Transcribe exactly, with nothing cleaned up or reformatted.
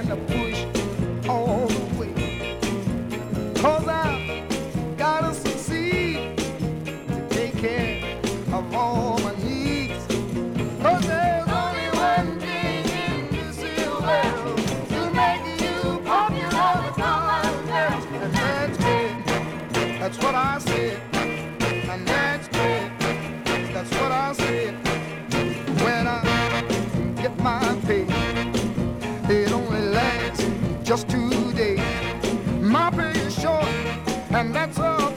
to push all the way. 'Cause I've gotta succeed to take care of all my needs. 'Cause there's only one thing in this here world to make you popular with all my girls, and that's great. That's what I said, and that's great. That's what I said. When I get my pay, it only lasts just two days. My pay is short, and that's all